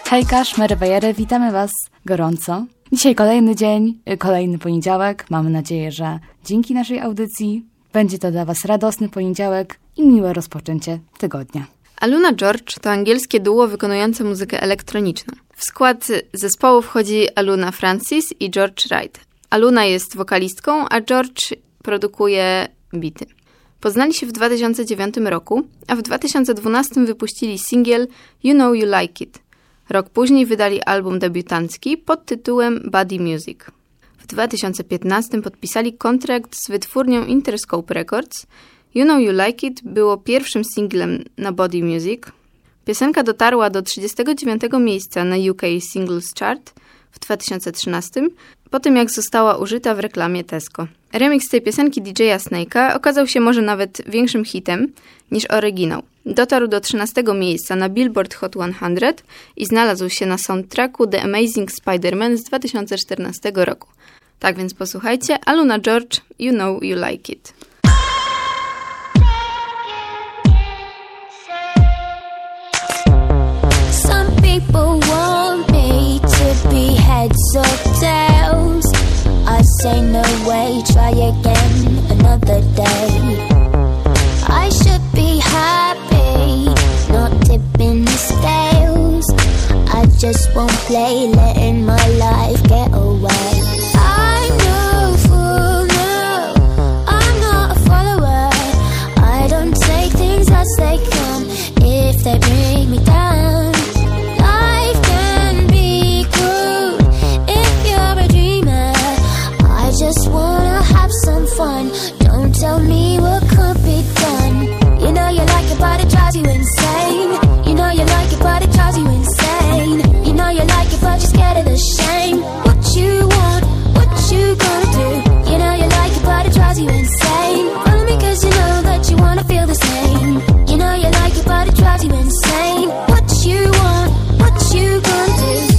Hejka, szmerywajery, witamy Was gorąco. Dzisiaj kolejny dzień, kolejny poniedziałek. Mamy nadzieję, że dzięki naszej audycji będzie to dla Was radosny poniedziałek i miłe rozpoczęcie tygodnia. Aluna George to angielskie duo wykonujące muzykę elektroniczną. W skład zespołu wchodzi Aluna Francis i George Wright. Aluna jest wokalistką, a George produkuje bity. Poznali się w 2009 roku, a w 2012 wypuścili singiel You Know You Like It. Rok później wydali album debiutancki pod tytułem Body Music. W 2015 podpisali kontrakt z wytwórnią Interscope Records. You Know You Like It było pierwszym singlem na Body Music. Piosenka dotarła do 39 miejsca na UK Singles Chart w 2013, po tym jak została użyta w reklamie Tesco. Remix tej piosenki DJ-a Snake'a okazał się może nawet większym hitem niż oryginał. Dotarł do 13 miejsca na Billboard Hot 100 i znalazł się na soundtracku The Amazing Spider-Man z 2014 roku. Tak więc posłuchajcie, Aluna George, You Know You Like It. Some people want me to be heads or tails. I say no way, try again another day. I should be happy, not tipping the scales. I just won't play, letting my life get away. I'm no fool, no, I'm not a follower. I don't take things as they come if they bring me down. Life can be cruel if you're a dreamer. I just wanna have some fun, don't tell me what could be done. You know you like it, but it drives you insane. You know you like it, but it drives you insane. You know you like it, but you're scared of the shame. What you want, what you gonna do? You know you like it, but it drives you insane. Follow me cause you know that you wanna feel the same. You know you like it, but it drives you insane. What you want, what you gonna do?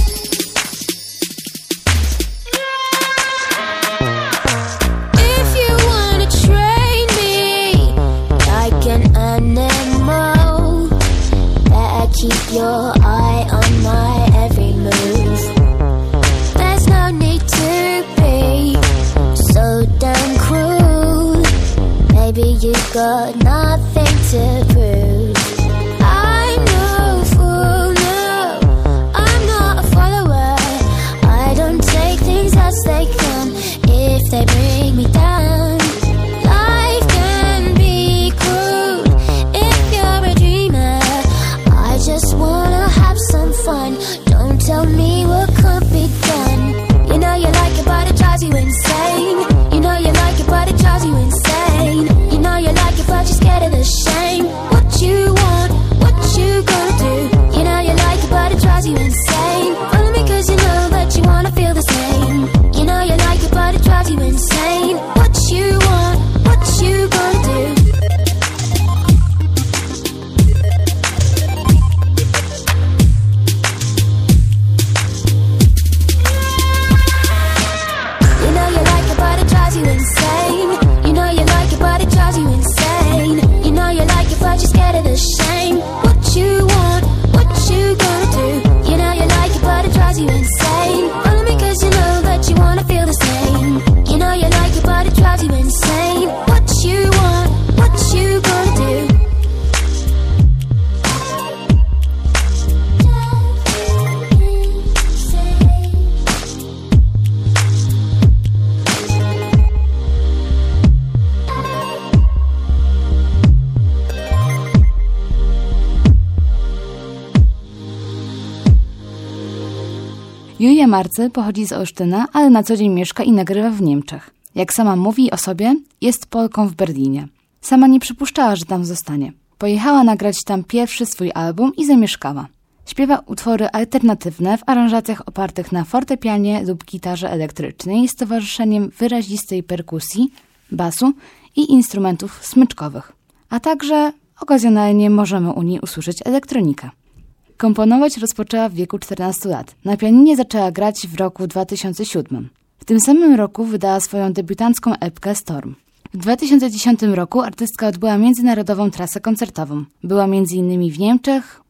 If you wanna train me like an animal, better keep your eye on my every move. There's no need to be so damn cruel. Maybe you've got nothing to prove. I'm no fool, no, I'm not a follower. I don't take things as they come if they bring me down. Life can be cruel if you're a dreamer. I just wanna have some fun, don't tell me what could be done. You know you like it, but it drives you insane. You know you like it, but it drives you insane. You know you like it, but you're scared of the shame. What you want, what you gonna do? You know you like it, but it drives you insane. Follow me cause you know that you wanna feel the same. You know you like it, but it drives you insane. What you want, what you gonna do? You know you like it, but it drives you insane. You know you like it, but it drives you insane. You know you like it, but you're scared of the shame. What you want, what you gonna do? You know you like it, but it drives you insane. Follow me cause you know that you wanna feel the same. You know you like it, but it drives you insane. What you want, what you gonna do? Julia Marcy pochodzi z Olsztyna, ale na co dzień mieszka i nagrywa w Niemczech. Jak sama mówi o sobie, jest Polką w Berlinie. Sama nie przypuszczała, że tam zostanie. Pojechała nagrać tam pierwszy swój album i zamieszkała. Śpiewa utwory alternatywne w aranżacjach opartych na fortepianie lub gitarze elektrycznej z towarzyszeniem wyrazistej perkusji, basu i instrumentów smyczkowych. A także okazjonalnie możemy u niej usłyszeć elektronikę. Komponować rozpoczęła w wieku 14 lat. Na pianinie zaczęła grać w roku 2007. W tym samym roku wydała swoją debiutancką epkę Storm. W 2010 roku artystka odbyła międzynarodową trasę koncertową. Była m.in. w Niemczech,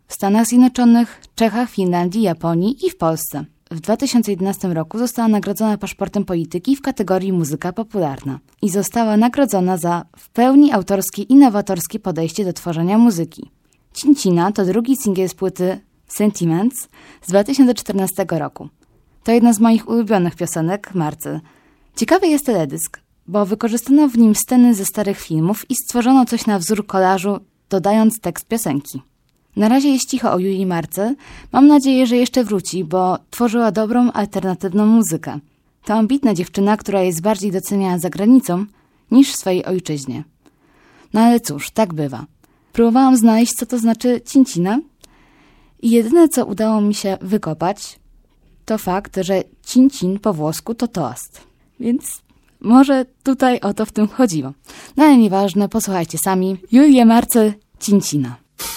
w Stanach Zjednoczonych, Czechach, Finlandii, Japonii i w Polsce. W 2011 roku została nagrodzona paszportem polityki w kategorii muzyka popularna i została nagrodzona za w pełni autorskie i nowatorskie podejście do tworzenia muzyki. Cincina to drugi singiel z płyty Sentiments z 2014 roku. To jedna z moich ulubionych piosenek Marcy. Ciekawy jest teledysk, bo wykorzystano w nim sceny ze starych filmów i stworzono coś na wzór kolażu, dodając tekst piosenki. Na razie jest cicho o Julii Marce. Mam nadzieję, że jeszcze wróci, bo tworzyła dobrą, alternatywną muzykę. To ambitna dziewczyna, która jest bardziej doceniana za granicą niż w swojej ojczyźnie. No ale cóż, tak bywa. Próbowałam znaleźć, co to znaczy cincina i jedyne, co udało mi się wykopać, to fakt, że cincin po włosku to toast. Więc może tutaj o to w tym chodziło. No ale nieważne, posłuchajcie sami. Julię Marce, Cincina.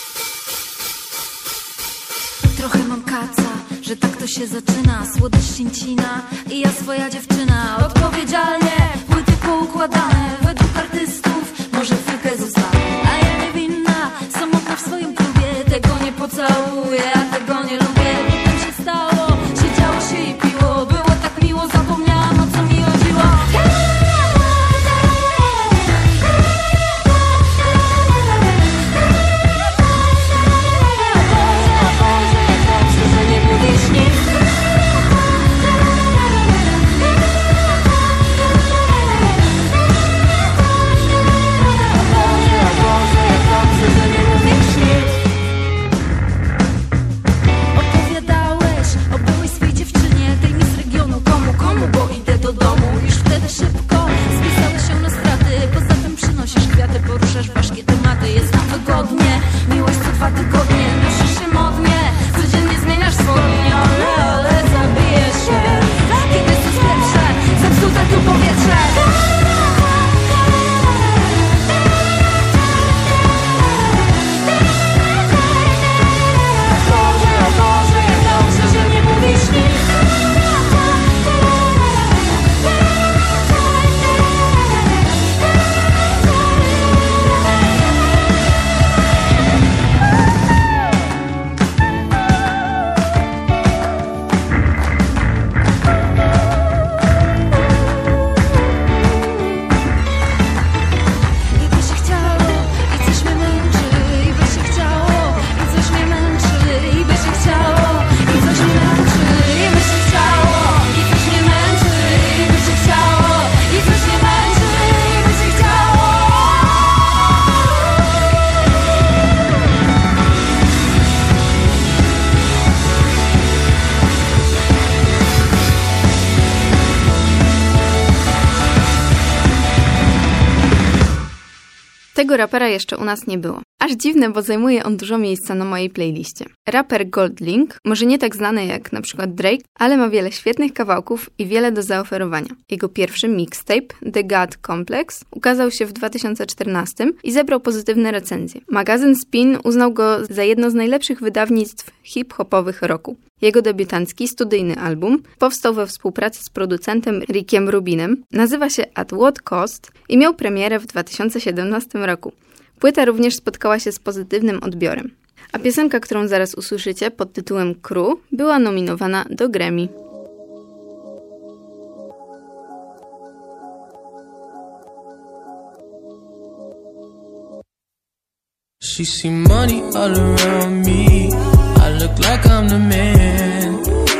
Trochę mam kaca, że tak to się zaczyna. Słodycz cincina i ja swoja dziewczyna. Odpowiedzialnie, płyty poukładane według artystów, może chwilkę zostanę. A ja niewinna, samotna w swoim klubie. Tego nie pocałuję, a tego nie lubię. Potem się stało, siedziało się i piło. Było tak miło, zapomniałam, o co mi chodziło. Poruszasz ważkie tematy, jest nam wygodnie. Miłość co 2 tygodnie, nosisz się modnie. Codziennie zmieniasz spodnie, ale zabijesz się. Kiedy jesteś pierwsze, zepsute tu powietrze. Boże, jak dobrze, że nie mówisz nic. Tego rapera jeszcze u nas nie było. Aż dziwne, bo zajmuje on dużo miejsca na mojej playliście. Raper Goldlink, może nie tak znany jak na przykład Drake, ale ma wiele świetnych kawałków i wiele do zaoferowania. Jego pierwszy mixtape, The God Complex, ukazał się w 2014 i zebrał pozytywne recenzje. Magazyn Spin uznał go za jedno z najlepszych wydawnictw hip-hopowych roku. Jego debiutancki, studyjny album powstał we współpracy z producentem Rickiem Rubinem, nazywa się At What Cost i miał premierę w 2017 roku. Płyta również spotkała się z pozytywnym odbiorem. A piosenka, którą zaraz usłyszycie pod tytułem Crew, była nominowana do Grammy. She see money all around me. I look like I'm the man.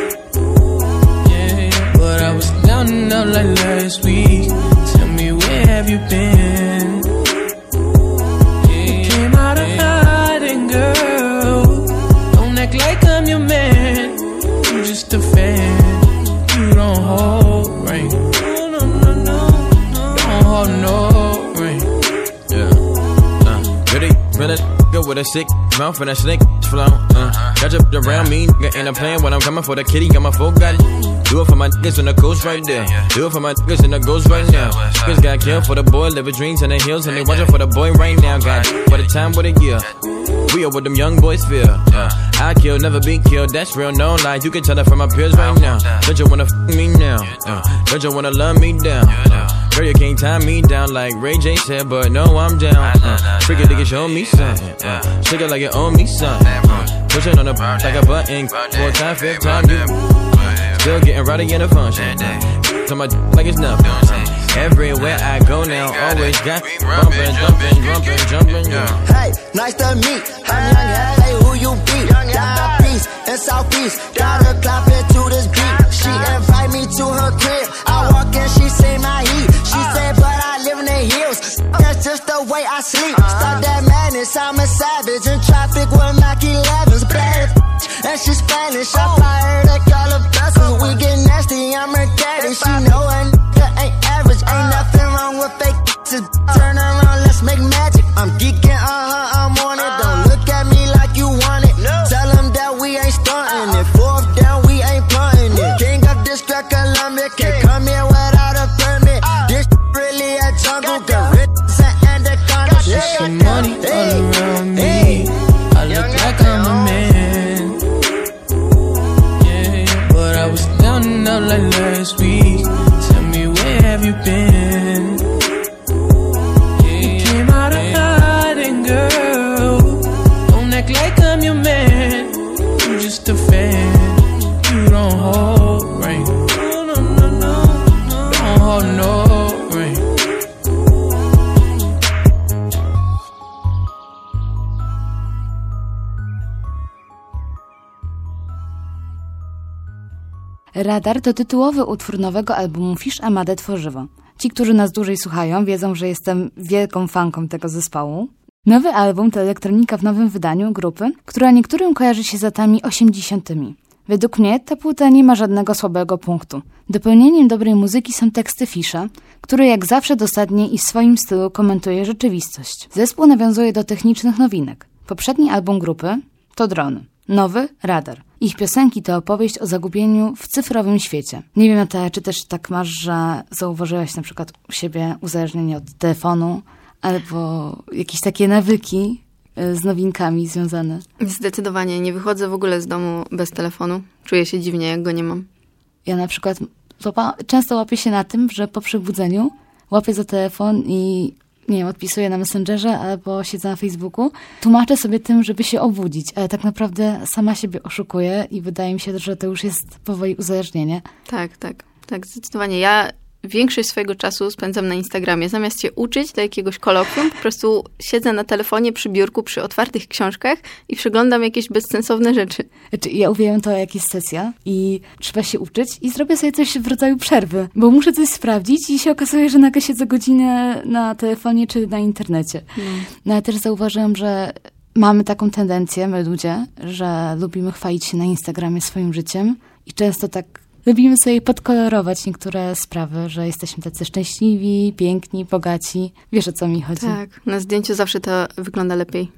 Yeah, but I was down and out like last week. Tell me, where have you been? You came out of hiding, girl. Don't act like I'm your man. You just a fan. You don't hold right. No, no, no, no. Don't hold no right. Yeah. Really good with a sick mouth and a slick flow. Got you around me, nigga, and I'm playing when I'm coming for the kitty. Got my folk, got it. Do it for my niggas on the coast right there. Do it for my niggas in the ghost right now. Niggas got killed for the boy, living dreams in the hills, and they watching for the boy right now. Got it. For the time, what a year. We are what them young boys feel. I kill, never be killed. That's real, no lie. You can tell that from my peers right now. Don't you wanna f me now? Don't you wanna love me down? Girl, you can't tie me down like Ray J said, but no, I'm down. Freaky nigga, show me something. Shake it like you owe me something. Pushing on the like a button. 4 time, 5th time, you still getting rowdy in the function. To my like it's nothing. Everywhere I go now, always got bumping, jumping, yeah. Hey, nice to meet. I'm young, hey, who you be? Got the peace in Southeast. Got her clapping to this beat. She invite me to her crib. I walk in, she say my heat. She said, but I live in the hills. That's just the way I sleep. Stop that madness, I'm a savage. In traffic with Mac 11s. Bad and she Spanish. I fly her to Calabasas. We get nasty, I'm her daddy. She know a nigga ain't average. Ain't nothing wrong with fake. Just turn around, let's make magic. I'm geeking, I'm on it. Don't look at me like you want it. Tell them that we ain't stunting it. 4th down, we ain't punting it. King of District Columbia, can't come here without a permit. This really a jungle, got rich and anacondas. Some money all around me. I look like I'm a man. Yeah, but I was down and out like last week. Tell me, where have you been? You came out of hiding, girl. Don't act like I'm your man. I'm just a fan. You don't hold rain. No. Don't hold no rain. Radar to tytułowy utwór nowego albumu Fish Amade Tworzywo. Ci, którzy nas dłużej słuchają, wiedzą, że jestem wielką fanką tego zespołu. Nowy album to elektronika w nowym wydaniu grupy, która niektórym kojarzy się z latami 80. Według mnie ta płyta nie ma żadnego słabego punktu. Dopełnieniem dobrej muzyki są teksty Fisha, który jak zawsze dosadnie i w swoim stylu komentuje rzeczywistość. Zespół nawiązuje do technicznych nowinek. Poprzedni album grupy to Drony. Nowy Radar. Ich piosenki to opowieść o zagubieniu w cyfrowym świecie. Nie wiem, czy też tak masz, że zauważyłaś na przykład u siebie uzależnienie od telefonu albo jakieś takie nawyki z nowinkami związane. Zdecydowanie. Nie wychodzę w ogóle z domu bez telefonu. Czuję się dziwnie, jak go nie mam. Ja na przykład często łapię się na tym, że po przebudzeniu łapię za telefon i nie wiem, odpisuję na Messengerze albo siedzę na Facebooku. Tłumaczę sobie tym, żeby się obudzić, ale tak naprawdę sama siebie oszukuję i wydaje mi się, że to już jest powoli uzależnienie. Tak, zdecydowanie. Ja większość swojego czasu spędzam na Instagramie. Zamiast się uczyć do jakiegoś kolokwium, po prostu siedzę na telefonie przy biurku, przy otwartych książkach i przeglądam jakieś bezsensowne rzeczy. Ja uwielbiam to, jak jest sesja i trzeba się uczyć i zrobię sobie coś w rodzaju przerwy, bo muszę coś sprawdzić i się okazuje, że nagle siedzę godzinę na telefonie czy na internecie. No ale też zauważyłam, że mamy taką tendencję, my ludzie, że lubimy chwalić się na Instagramie swoim życiem i często tak lubimy sobie podkolorować niektóre sprawy, że jesteśmy tacy szczęśliwi, piękni, bogaci. Wiesz, o co mi chodzi? Tak, na zdjęciu zawsze to wygląda lepiej.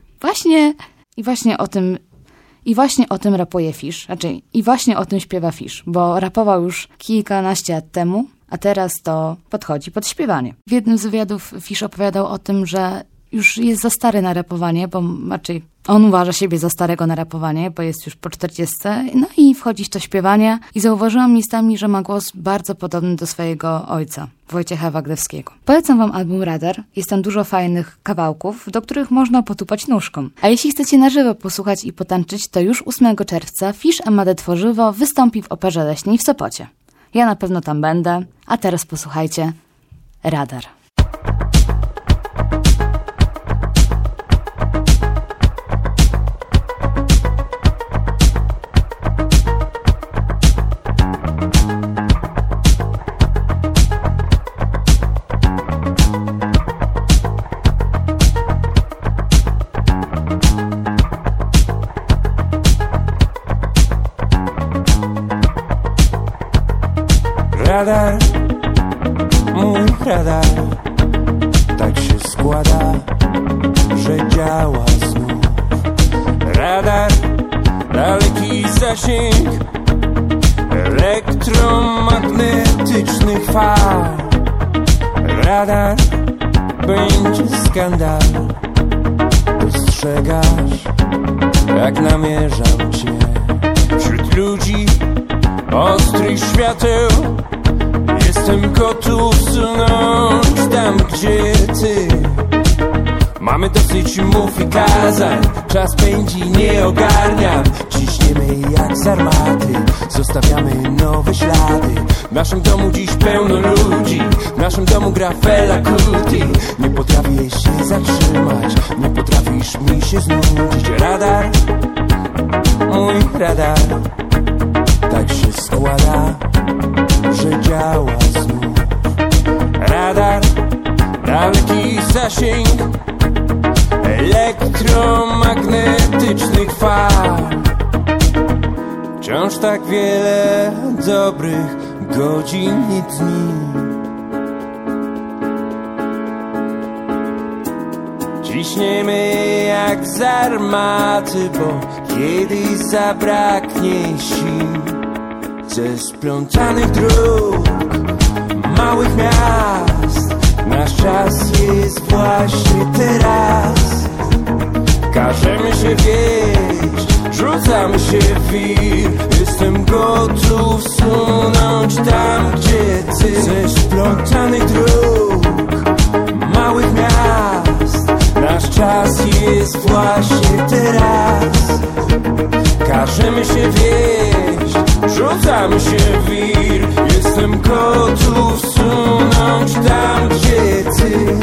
I właśnie o tym rapuje Fish. I właśnie o tym śpiewa Fish, bo rapował już kilkanaście lat temu, a teraz to podchodzi pod śpiewanie. W jednym z wywiadów Fish opowiadał o tym, że już jest za stary na rapowanie, bo on uważa siebie za starego na rapowanie, bo jest już po 40. No i wchodzi w to śpiewanie i zauważyłam miejscami, że ma głos bardzo podobny do swojego ojca, Wojciecha Wagdewskiego. Polecam wam album Radar. Jest tam dużo fajnych kawałków, do których można potupać nóżką. A jeśli chcecie na żywo posłuchać i potańczyć, to już 8 czerwca Fish Amade Tworzywo wystąpi w Operze Leśnej w Sopocie. Ja na pewno tam będę, a teraz posłuchajcie Radar. Radar, mój radar, tak się składa, że działa znów. Radar, daleki zasięg elektromagnetycznych fal. Radar, będzie skandal, dostrzegasz, jak namierzam cię. Wśród ludzi ostrych świateł jestem gotów sunąć tam, gdzie ty. Mamy dosyć mów i kazań, czas pędzi, nie ogarniam. Ciśniemy jak z armaty, zostawiamy nowe ślady. W naszym domu dziś pełno ludzi, w naszym domu gra Fela Kuti. Nie potrafię się zatrzymać, nie potrafisz mi się znudzić. Radar, mój radar, tak się składa, że działa znów. Radar, daleki zasięg elektromagnetycznych fal. Wciąż tak wiele dobrych godzin i dni. Ciśniemy jak z armaty, bo kiedyś zabraknie sił. Ze splątanych dróg, małych miast, nasz czas jest właśnie teraz. Każemy się wieść, rzucamy się w wir. Jestem gotów sunąć tam, gdzie ty. Ze splątanych dróg, małych miast, nasz czas jest właśnie teraz. Każemy się wieść, rzucamy się w wir. Jestem gotów sunąć tam, gdzie ty.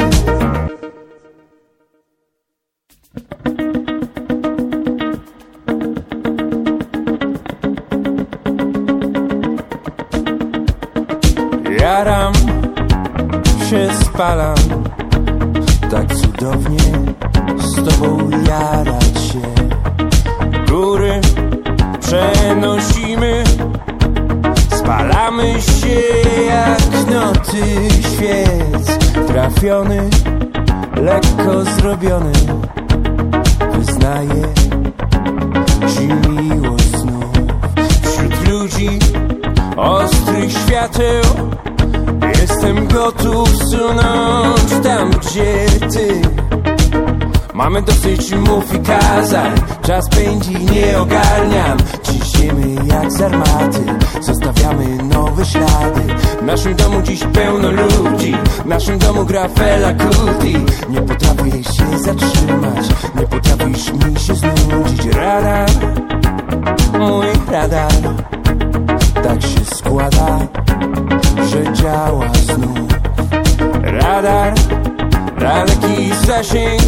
Jaram się, spalam, tak cudownie z tobą jarać się. Góry przenosimy, spalamy się jak noty świec. Trafiony, lekko zrobiony, wyznaję ci miłość znów. Wśród ludzi ostrych świateł jestem gotów sunąć tam, gdzie ty. Mamy dosyć mów i kazań, czas pędzi, nie ogarniam. Ciśniemy jak z armaty, zostawiamy nowe ślady. W naszym domu dziś pełno ludzi, w naszym domu gra Fela Kuti. Nie potrafię się zatrzymać, nie potrafisz mi się znudzić. Radar, mój radar, tak się składa, że działa znów. Radar, daleki zasięg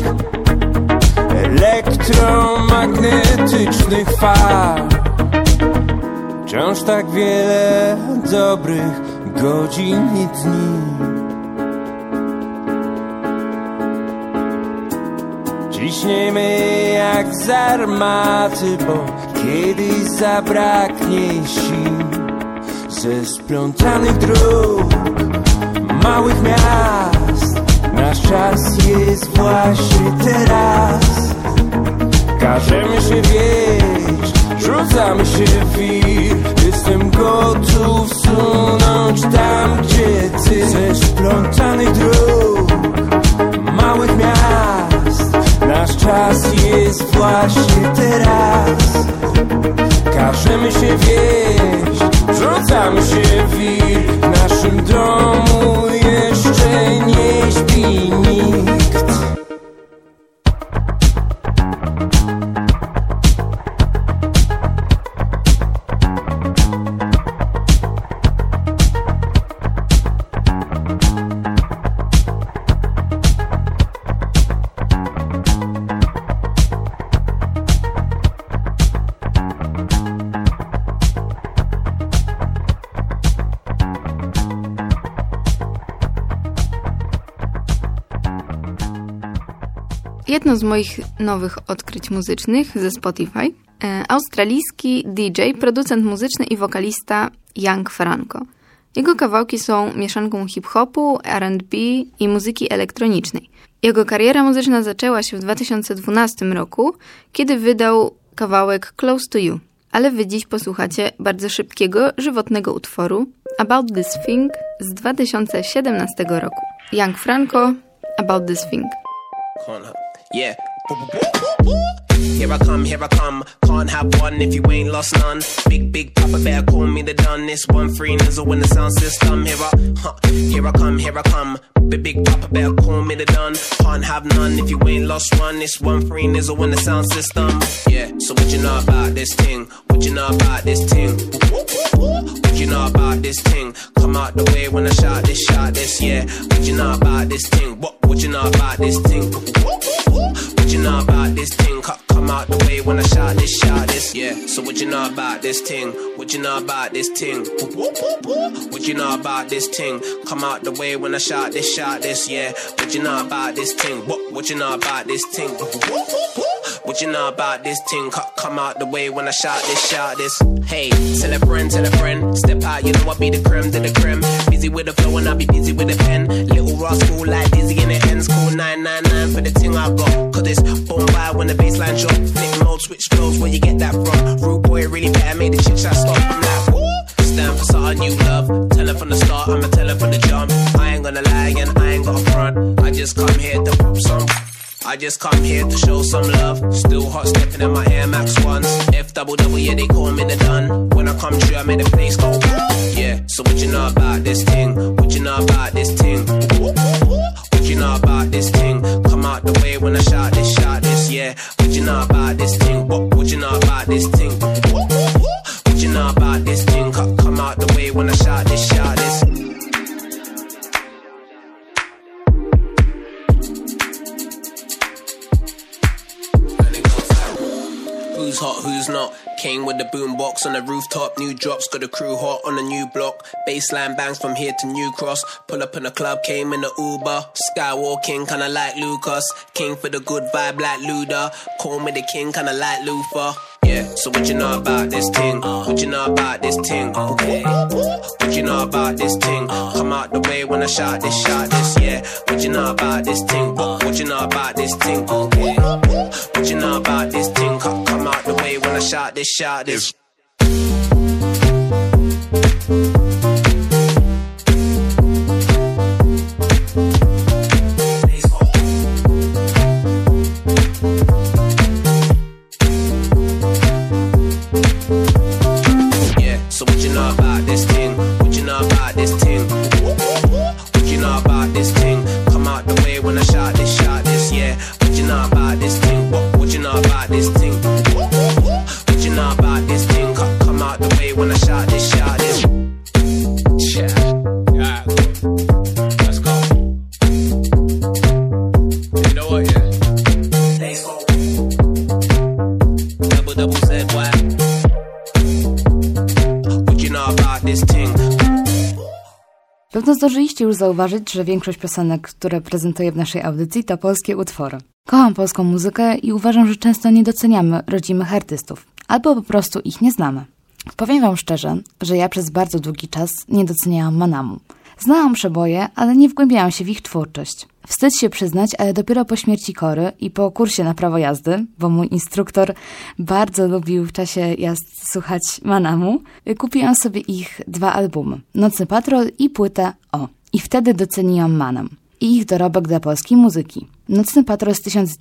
elektromagnetycznych fal. Wciąż tak wiele dobrych godzin i dni. Ciśniemy jak z armaty, bo kiedyś zabraknie sił. Ze splątanych dróg, małych miast, nasz czas jest właśnie teraz. Każemy się wieść, rzucamy się w wir. Jestem gotów sunąć tam, gdzie ty. Ze splątanych dróg, małych miast, nasz czas jest właśnie teraz. Każemy się wieść, rzucamy się w wir. W naszym domu jeszcze nie śpi nikt. Jedno z moich nowych odkryć muzycznych ze Spotify. Australijski DJ, producent muzyczny i wokalista Young Franco. Jego kawałki są mieszanką hip-hopu, R&B i muzyki elektronicznej. Jego kariera muzyczna zaczęła się w 2012 roku, kiedy wydał kawałek Close to You. Ale wy dziś posłuchacie bardzo szybkiego, żywotnego utworu About This Thing z 2017 roku. Young Franco, About This Thing. Yeah. Here I come, can't have one if you ain't lost none. Big Papa Bear, call me the done. This one free nizzle in the sound system. Here I come, stupid big papa, better call me the done. Can't have none if you ain't lost one. It's 1-3 nizzle in the sound system. Yeah, so what you know about this thing? What you know about this thing? What you know about this thing? Come out the way when I shout this, yeah. What you know about this thing? What you know about this thing? What you know about this thing? Come out the way when I shout this, yeah. So what you know about this thing? What you know about this thing? What you know about this thing? Come out the way when I shout this, yeah. What you know about this thing? What you know about this thing? What you know about this thing? Come out the way when I shout this. Hey, tell a friend, step out, you know I be the creme to the creme. Busy with the flow and I be busy with the pen. Little rascal like Dizzy in the ends. Call 999 for the thing I got. Cause it's boom by when the baseline drop. Flick mode, switch flows, where you get that from? Rude boy really better, made the chit chat stop. I'm like, woo! Stand for something you love. Tell her from the start, I'ma tell her from the jump. I ain't gonna lie and I ain't got a front. I just come here to pop some. I just come here to show some love. Still hot stepping in my Air Max 1s. F-double-double, yeah, they call me the Dun. When I come true, I made the place go. Yeah, so what you know about this thing? What you know about this thing? What you know about this thing? Come out the way when I shout this, yeah. What you know about this thing? What you know about this thing? What you know about this thing? Come out the way when I shout this. Who's hot, who's not? Came with the boombox on the rooftop. New drops, got the crew hot on the new block. Baseline bangs from here to New Cross. Pull up in the club, came in the Uber. Skywalking, kinda like Lucas. King for the good vibe like Luda. Call me the king, kinda like Luther. Yeah, so what you know about this thing? What you know about this thing? Okay. What you know about this thing? Come out the way when I shout this, yeah. What you know about this thing? What you know about this thing? Okay. What you know about this thing? Come out the way when I shout this. Pewno zdążyliście już zauważyć, że większość piosenek, które prezentuję w naszej audycji, to polskie utwory. Kocham polską muzykę i uważam, że często nie doceniamy rodzimych artystów, albo po prostu ich nie znamy. Powiem wam szczerze, że ja przez bardzo długi czas nie doceniałam Manamu. Znałam przeboje, ale nie wgłębiałam się w ich twórczość. Wstyd się przyznać, ale dopiero po śmierci Kory i po kursie na prawo jazdy, bo mój instruktor bardzo lubił w czasie jazd słuchać Manamu, kupiłam sobie ich 2 albumy, Nocny Patrol i płytę O. I wtedy doceniłam Manam i ich dorobek dla polskiej muzyki. Nocny Patrol z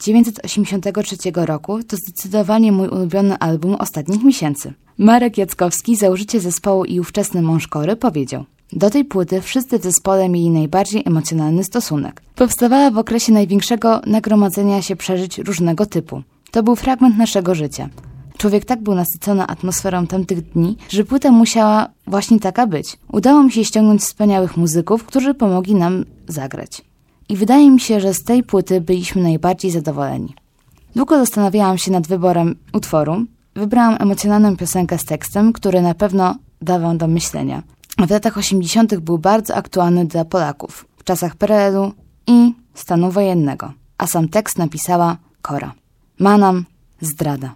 1983 roku to zdecydowanie mój ulubiony album ostatnich miesięcy. Marek Jackowski, założyciel zespołu i ówczesny mąż Kory, powiedział: do tej płyty wszyscy w zespole mieli najbardziej emocjonalny stosunek. Powstawała w okresie największego nagromadzenia się przeżyć różnego typu. To był fragment naszego życia. Człowiek tak był nasycony atmosferą tamtych dni, że płyta musiała właśnie taka być. Udało mi się ściągnąć wspaniałych muzyków, którzy pomogli nam zagrać. I wydaje mi się, że z tej płyty byliśmy najbardziej zadowoleni. Długo zastanawiałam się nad wyborem utworu. Wybrałam emocjonalną piosenkę z tekstem, który na pewno dawał do myślenia. W latach 80. był bardzo aktualny dla Polaków, w czasach PRL-u i stanu wojennego, a sam tekst napisała Kora. Manam, zdrada.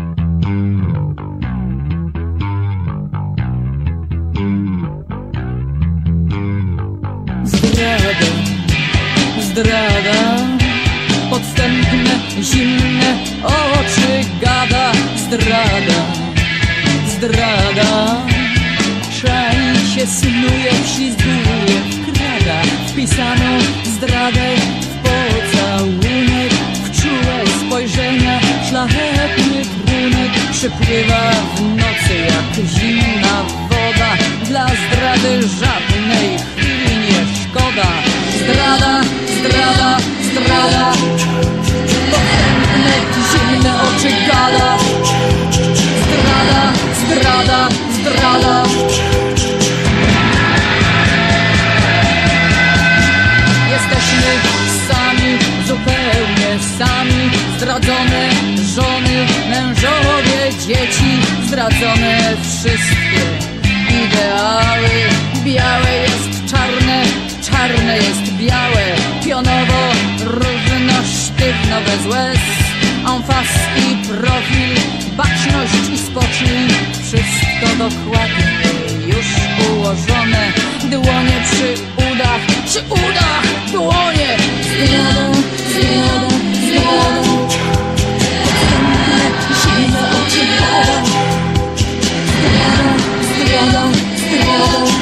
Zdrada, podstępne, zimne oczy gada. Zdrada, czai się, snuje, wślizguje, wkrada wpisaną zdradę w pocałunek, w czułe spojrzenia, szlachetny trunek przypływa w nocy jak zimna woda. Dla zdrady żadnej chwili nie szkoda. Zdrada zdrada. Jesteśmy sami, zupełnie sami. Zdradzone żony, mężowie, dzieci. Zdradzone wszystkie ideały. Białe jest czarne, czarne jest białe. Pionowo, równo, sztywno, bez łez. Amfas i profil, baczność i spokój. Wszystko dokładnie już ułożone. Dłonie przy udach, dłonie. Zdrada, zdrada, zdrada. Zimne oczy pada. Zdrada, zdrada, zdrada.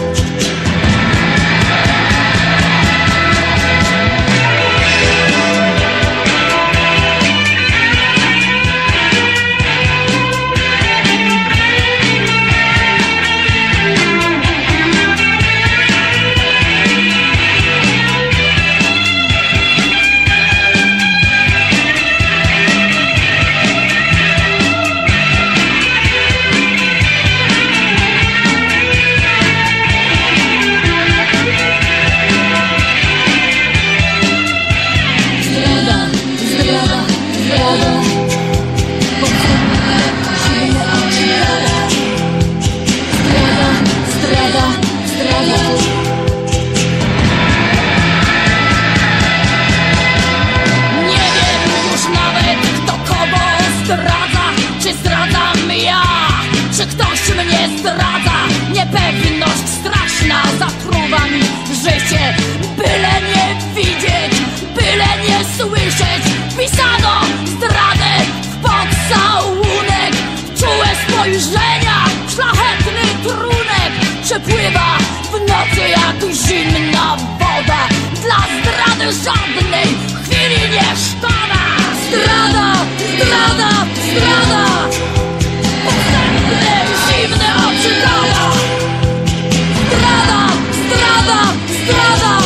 Niepewność straszna zatruwa mi życie. Byle nie widzieć, byle nie słyszeć. Pisano zdradę w pocałunek. Czułe spojrzenia, szlachetny trunek przepływa w nocy jak zimna woda. Dla zdrady żadnej chwili nie szkoda. Zdrada, zdrada, zdrada. Podstępne, zimne oczy pada. Zdrada, zdrada, zdrada.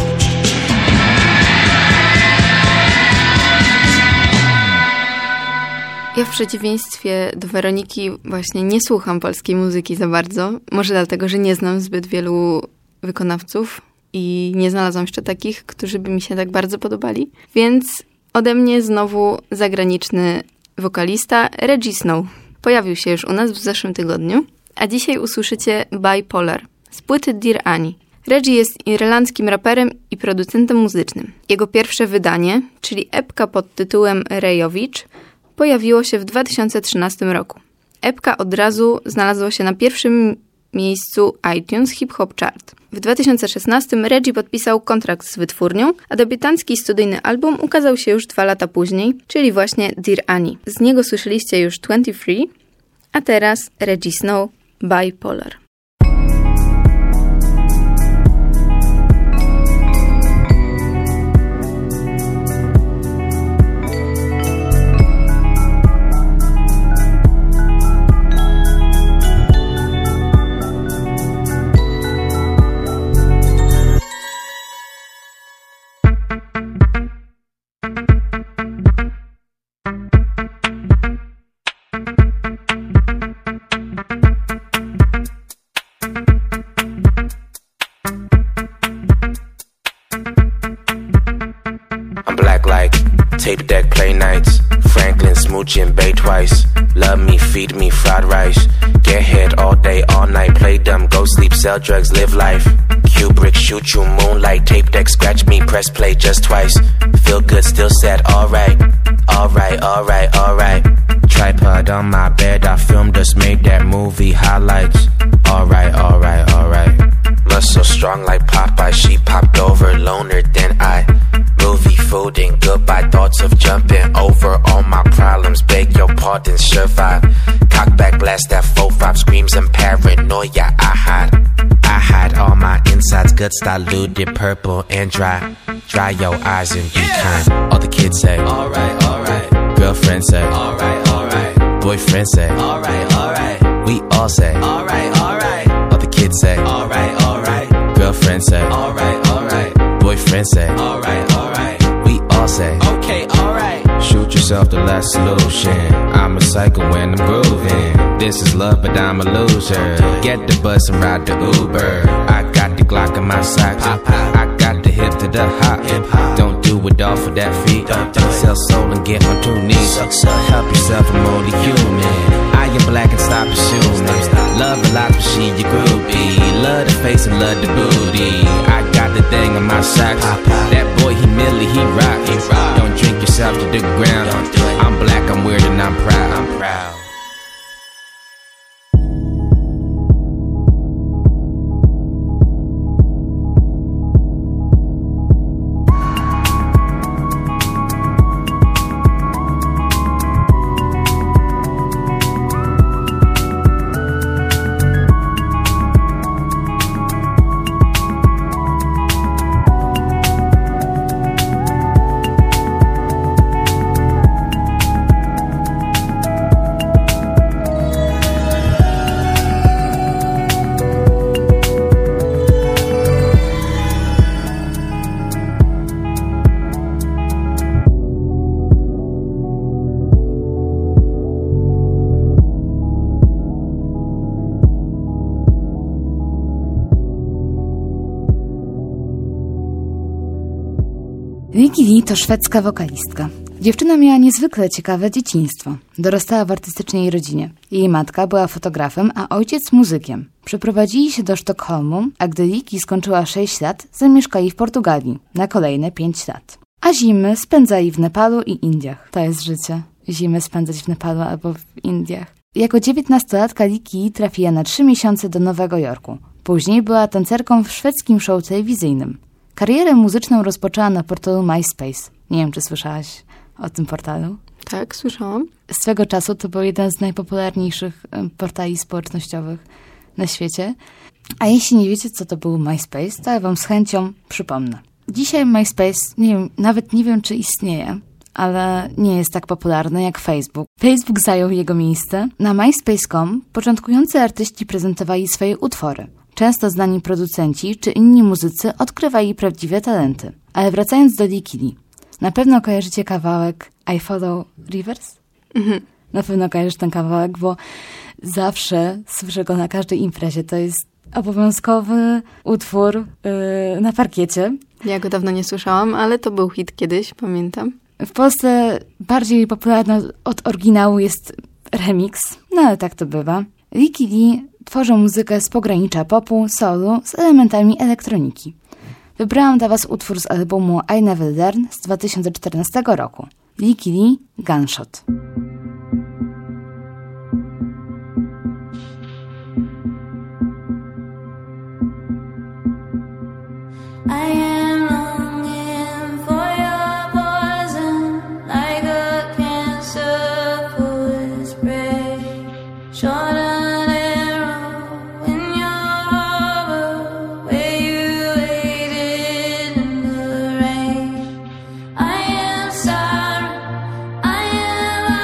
Ja w przeciwieństwie do Weroniki właśnie nie słucham polskiej muzyki za bardzo. Może dlatego, że nie znam zbyt wielu wykonawców i nie znalazłam jeszcze takich, którzy by mi się tak bardzo podobali. Więc ode mnie znowu zagraniczny wokalista Reggie Snow. Pojawił się już u nas w zeszłym tygodniu, a dzisiaj usłyszycie Bipolar z płyty Dear Annie. Reggie jest irlandzkim raperem i producentem muzycznym. Jego pierwsze wydanie, czyli epka pod tytułem Rejowicz, pojawiło się w 2013 roku. Epka od razu znalazła się na pierwszym miejscu iTunes Hip Hop Chart. W 2016 Reggie podpisał kontrakt z wytwórnią, a debiutancki studyjny album ukazał się już 2 lata później, czyli właśnie Dear Annie. Z niego słyszeliście już 23, a teraz Reggie Snow, Bipolar. Tape deck play nights, Franklin smooching bay twice. Love me, feed me fried rice. Get head all day, all night. Play dumb, go sleep, sell drugs, live life. Kubrick, shoot you, moonlight. Tape deck, scratch me, press play just twice. Feel good, still sad, alright. Alright, alright, alright. Tripod on my bed, I filmed us, made that movie highlights. Alright, alright, alright. Muscle strong like Popeye, she popped over, loner than I. Movie food and goodbye thoughts of jumping over all my problems. Beg your pardon, survive. Cock back, blast that 4-5, screams and paranoia. I hide all my insides, guts diluted, purple and dry. Dry your eyes and be kind. All the kids say, alright, alright. Girlfriend say, alright, alright. Boyfriend say, alright, alright. We all say, alright, alright. All the kids say, alright, alright. Girlfriend say, alright, alright. Boyfriend say, alright, alright. We all say, okay, alright. Shoot hurt yourself, the less solution. I'm a psycho when I'm grooving. This is love, but I'm a loser. Get the bus and ride the Uber. I got the Glock in my sock. I got the hip to the hop. Don't do it all for that feet. Sell soul and get on 2 knees. Help yourself, I'm only human. I am black and stop assuming. Love a lot, but she your groupie. Love the face and love the booty. I got the thing on my socks. That boy, he Millie, he rock. Don't drink yourself to the ground. I'm black, I'm weird, and I'm proud. Nikki Lee to szwedzka wokalistka. Dziewczyna miała niezwykle ciekawe dzieciństwo. Dorastała w artystycznej rodzinie. Jej matka była fotografem, a ojciec muzykiem. Przeprowadzili się do Sztokholmu, a gdy Nikki skończyła 6 lat, zamieszkali w Portugalii na kolejne 5 lat. A zimy spędzali w Nepalu i Indiach. To jest życie. Zimy spędzać w Nepalu albo w Indiach. Jako 19-latka Nikki trafiła na 3 miesiące do Nowego Jorku. Później była tancerką w szwedzkim show telewizyjnym. Karierę muzyczną rozpoczęła na portalu MySpace. Nie wiem, czy słyszałaś o tym portalu? Tak, słyszałam. Swego czasu to był jeden z najpopularniejszych portali społecznościowych na świecie. A jeśli nie wiecie, co to był MySpace, to ja wam z chęcią przypomnę. Dzisiaj MySpace, nawet nie wiem, czy istnieje, ale nie jest tak popularny jak Facebook. Facebook zajął jego miejsce. Na MySpace.com początkujący artyści prezentowali swoje utwory. Często znani producenci czy inni muzycy odkrywali prawdziwe talenty. Ale wracając do Nikki Lee, na pewno kojarzycie kawałek I Follow Rivers? Mhm. Na pewno kojarzysz ten kawałek, bo zawsze słyszę go na każdej imprezie. To jest obowiązkowy utwór na parkiecie. Ja go dawno nie słyszałam, ale to był hit kiedyś, pamiętam. W Polsce bardziej popularny od oryginału jest remix, no ale tak to bywa. Nikki Lee tworzy muzykę z pogranicza popu, soulu z elementami elektroniki. Wybrałam dla was utwór z albumu I Never Learn z 2014 roku. Nikki Lee, Gunshot. I am longing for your poison, like a cancer would spray. Short an arrow in your harbor, where you waited in the rain. I am sorry, I am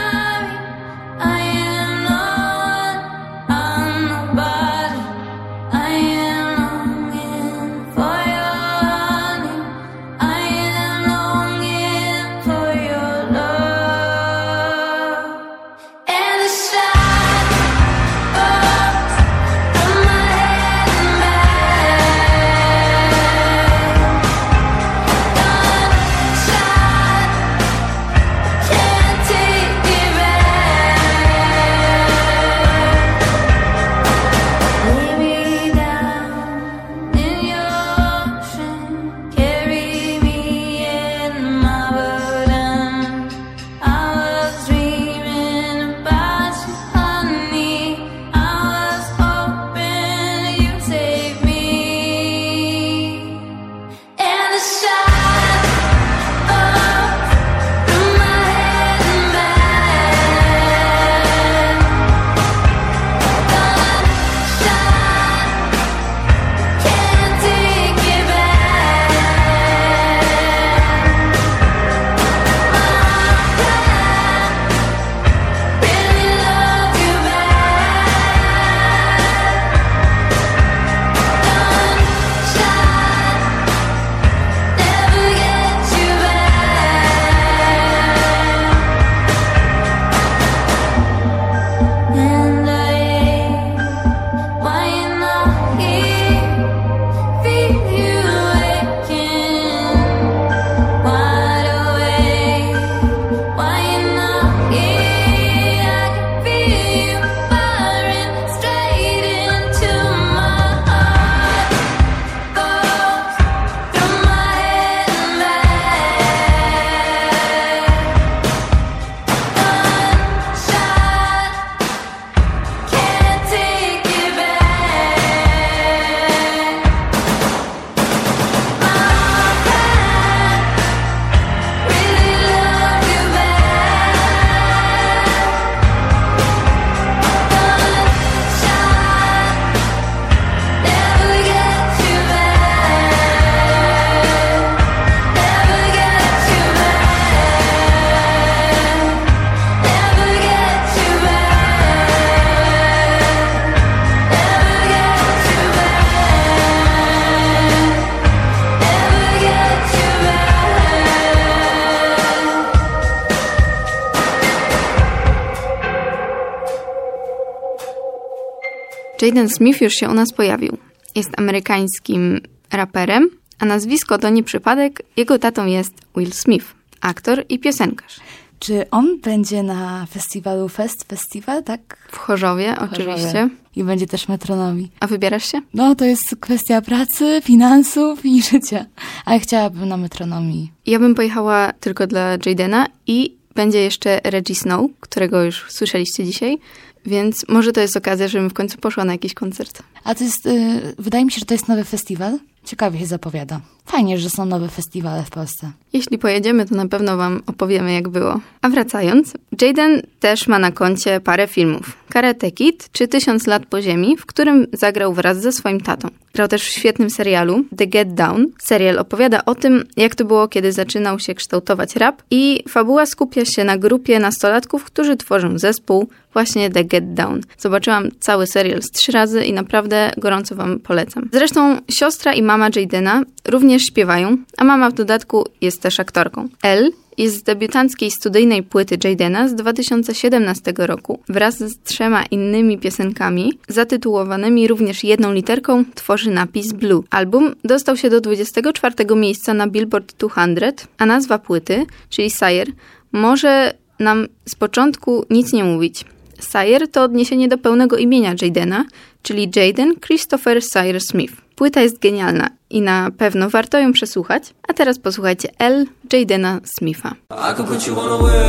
Jaden Smith już się u nas pojawił. Jest amerykańskim raperem, a nazwisko to nie przypadek, jego tatą jest Will Smith, aktor i piosenkarz. Czy on będzie na festiwalu Festival, tak? W Chorzowie, oczywiście. I będzie też Metronomii. A wybierasz się? No, to jest kwestia pracy, finansów i życia. Ale chciałabym na Metronomii. Ja bym pojechała tylko dla Jadena i będzie jeszcze Reggie Snow, którego już słyszeliście dzisiaj, więc może to jest okazja, żebym w końcu poszła na jakiś koncert. A to jest, wydaje mi się, że to jest nowy festiwal. Ciekawie się zapowiada. Fajnie, że są nowe festiwale w Polsce. Jeśli pojedziemy, to na pewno wam opowiemy, jak było. A wracając, Jaden też ma na koncie parę filmów. Karate Kid czy 1000 lat po ziemi, w którym zagrał wraz ze swoim tatą. Grał też w świetnym serialu The Get Down. Serial opowiada o tym, jak to było, kiedy zaczynał się kształtować rap i fabuła skupia się na grupie nastolatków, którzy tworzą zespół właśnie The Get Down. Zobaczyłam cały serial z 3 razy i naprawdę gorąco wam polecam. Zresztą siostra i mama Jadena również śpiewają, a mama w dodatku jest też aktorką. Elle jest z debiutanckiej studyjnej płyty Jadena z 2017 roku. Wraz z 3 innymi piosenkami, zatytułowanymi również jedną literką, tworzy napis Blue. Album dostał się do 24 miejsca na Billboard 200, a nazwa płyty, czyli Sire, może nam z początku nic nie mówić. Sire to odniesienie do pełnego imienia Jadena, czyli Jaden Christopher Sire Smith. Płyta jest genialna i na pewno warto ją przesłuchać. A teraz posłuchajcie Elle Jadena Smitha. I could put you on a way.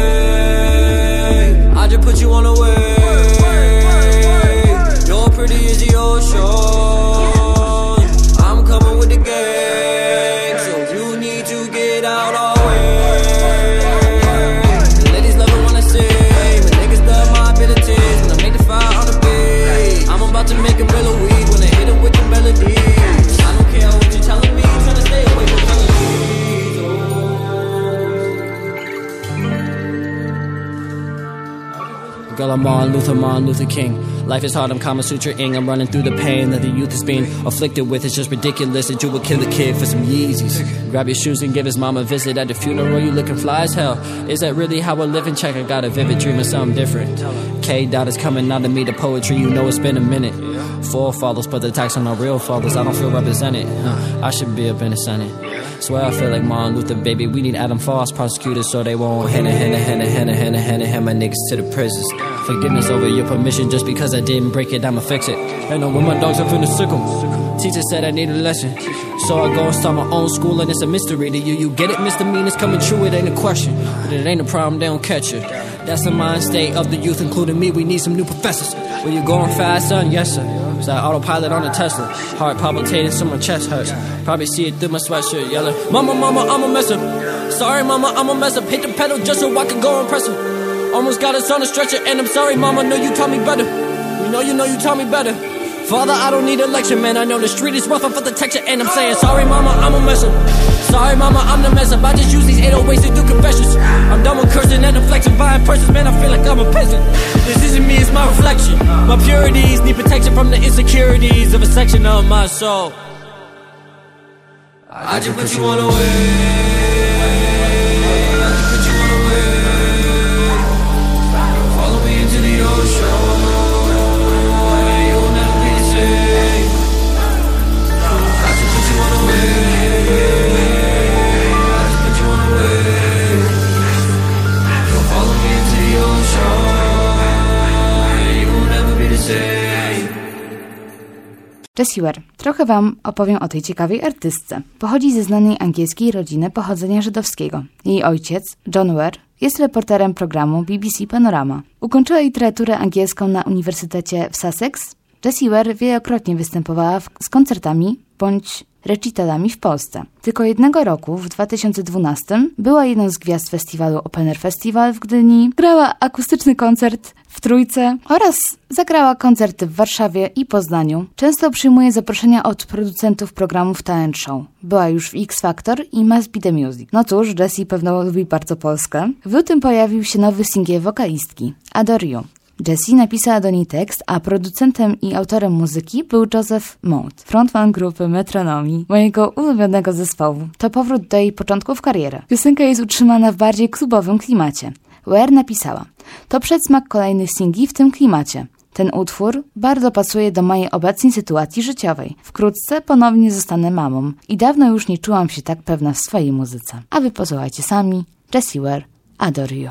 I just put you on a way. You're pretty as the ocean. I'm coming with the gang, so you need to get out our way. The ladies love it when I say, but niggas love my abilities. When I make the fire on the beat, I'm about to make a real weed when I hit them with the melody. I don't care what you're telling me, trying to stay away from melodies. Girl, I'm Martin Luther King. Life is hard, I'm Kama Sutra-ing. I'm running through the pain that the youth is being afflicted with. It's just ridiculous that you would kill a kid for some Yeezys. Grab your shoes and give his mom a visit at the funeral. You looking fly as hell. Is that really how I live and check? I got a vivid dream of something different. K-Dot is coming out of me, the poetry, you know it's been a minute. Forefathers put the tax on our real fathers. I don't feel represented. I should be up in the Senate. Swear I feel like Martin Luther, baby. We need Adam Foss prosecutors so they won't hand my niggas to the prisons. Forgiveness over your permission just because I didn't break it, I'ma fix it. And know when my dogs up in the sickle. Teacher said I need a lesson, so I go and start my own school, and it's a mystery to you. You get it, misdemeanors coming true, it ain't a question, but it ain't a problem, they don't catch it. That's the mind state of the youth, including me. We need some new professors. Where you going fast, son? Yes, sir. It's like autopilot on a Tesla. Heart palpitating so my chest hurts. Probably see it through my sweatshirt, yelling, Mama, I'm a mess up. Sorry, mama, I'm a mess up. Hit the pedal just so I can go and press her. Almost got us on a stretcher, and I'm sorry, mama, know you taught me better. You know you taught me better. Father, I don't need a lecture, man. I know the street is rough, I'm for the texture, and I'm saying, sorry, mama, I'm a mess up. Sorry, mama, I'm the mess up. I just use these 808s to do confessions. I'm done with cursing and deflection, buying purses, man, I feel like I'm a peasant. This isn't me, it's my reflection. My purities need protection from the insecurities of a section of my soul. I just put you on a way. Jessie Ware. Trochę wam opowiem o tej ciekawej artystce. Pochodzi ze znanej angielskiej rodziny pochodzenia żydowskiego. Jej ojciec, John Ware, jest reporterem programu BBC Panorama. Ukończyła literaturę angielską na Uniwersytecie w Sussex. Jessie Ware wielokrotnie występowała z koncertami bądź recitalami w Polsce. Tylko jednego roku, w 2012, była jedną z gwiazd festiwalu Open Air Festival w Gdyni, grała akustyczny koncert w Trójce oraz zagrała koncerty w Warszawie i Poznaniu. Często przyjmuje zaproszenia od producentów programów talent show. Była już w X Factor i Must Be The Music. No cóż, Jessie pewno lubi bardzo Polskę. W lutym pojawił się nowy singiel wokalistki, Adore You. Jessie napisała do niej tekst, a producentem i autorem muzyki był Joseph Maud, frontman grupy Metronomii, mojego ulubionego zespołu. To powrót do jej początków kariery. Piosenka jest utrzymana w bardziej klubowym klimacie. Ware napisała: to przedsmak kolejnych singli w tym klimacie. Ten utwór bardzo pasuje do mojej obecnej sytuacji życiowej. Wkrótce ponownie zostanę mamą i dawno już nie czułam się tak pewna w swojej muzyce. A wy posłuchajcie sami. Jessie Ware, Adore You.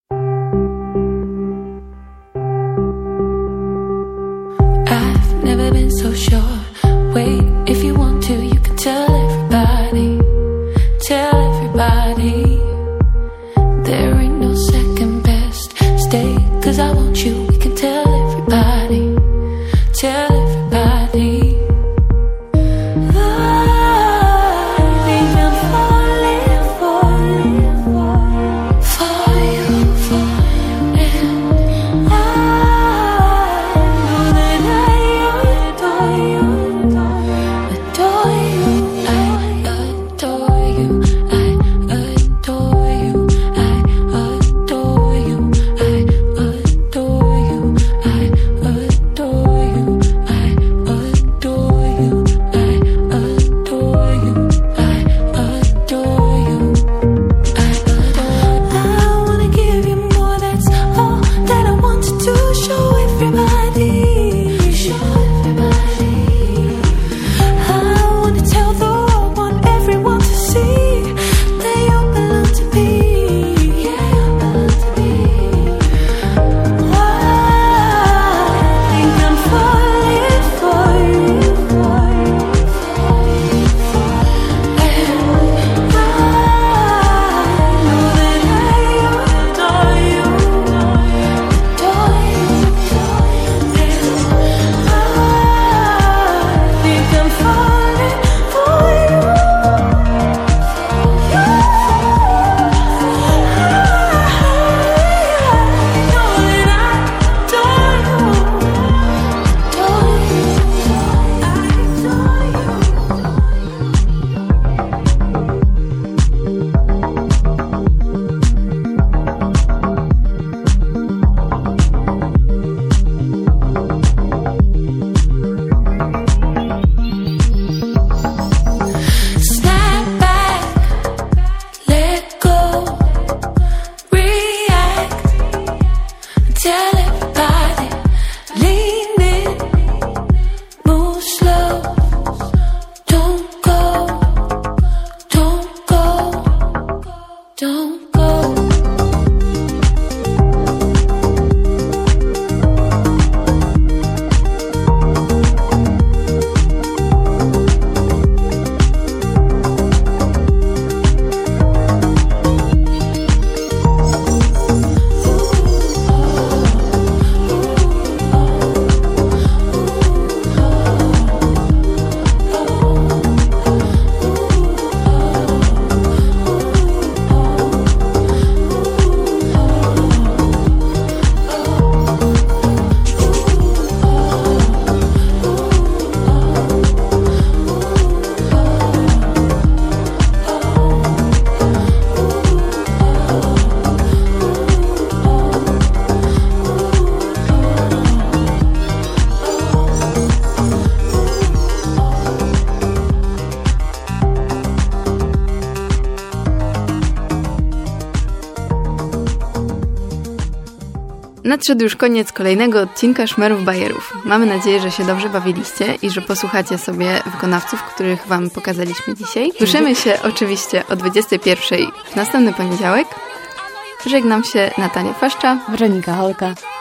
I've never been so sure. Wait, if you want to, you can tell everybody. Tell everybody. There ain't no second best. Stay, 'cause I want you. We can tell everybody. Tell everybody. I think I'm falling for you. And I know that I adore you. Adore you. I adore you. I adore you. I adore you. I adore you. I adore you. I adore you. I adore you. I adore you. I wanna give you more, that's all that I want to do. Show everybody. Show everybody. I wanna tell the world, want everyone to see that you belong to me. Yeah, you belong to me. I think I'm falling for you. And I know that I adore you. Adore you. I think I'm falling for you. Snap back, let go, react, tell everybody, lean in, move slow, don't go, don't go, don't go. Nadszedł już koniec kolejnego odcinka Szmerów Bajerów. Mamy nadzieję, że się dobrze bawiliście i że posłuchacie sobie wykonawców, których wam pokazaliśmy dzisiaj. Słyszymy się oczywiście o 21:00 w następny poniedziałek. Żegnam się, Natalia Faszcza, Weronika Holka.